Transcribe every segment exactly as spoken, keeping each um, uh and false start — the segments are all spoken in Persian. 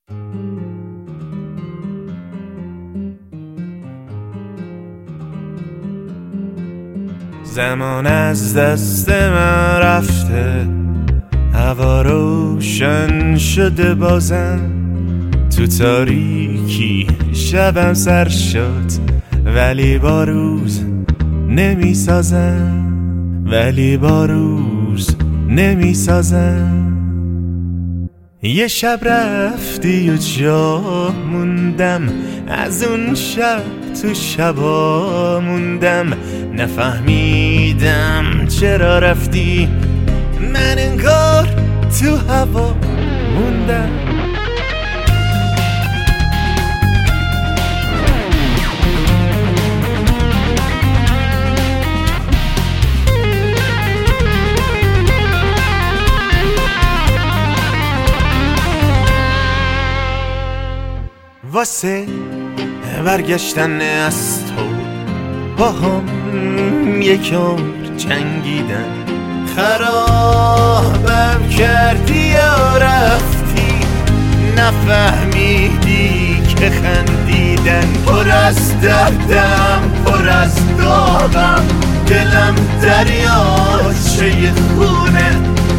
زمان از دست من رفته، هوا روشن شده بازم، تو تاریکی شبم سر شد ولی با روز نمی سازم، ولی با روز نمی سازم. یه شب رفتی و جا موندم، از اون شب تو شبا موندم، نفهمیدم چرا رفتی، من انگار تو هوا موندم. واسه برگشتن از تو با هم یک عمر جنگیدن، خرابم کردی و رفتی، نفهمیدی که خندیدن پر از دردم، پر از داغم، دلم دریاچه خونه،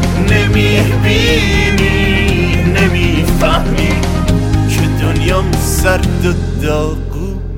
نمیبینی نمیفهمی که دنیام سرد و داغونه.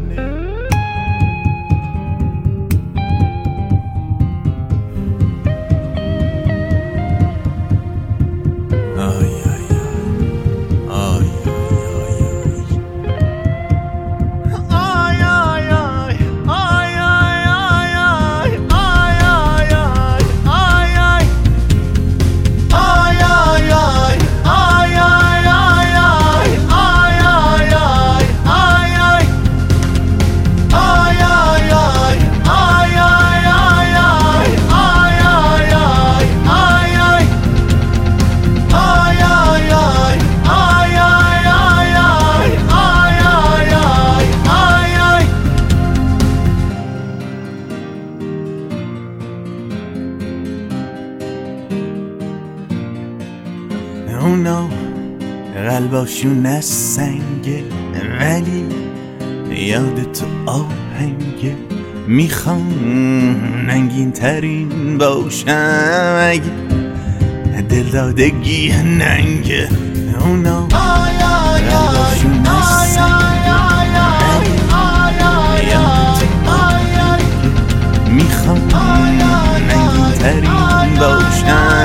اونا قلباشون از سنگه ولی یاد تو آهنگه، میخوام ننگین ترین باشم اگه دل دادگی ننگه. اونا قلباشون از سنگه ولی یاد تو آهنگه، میخوام ننگین ترین باشم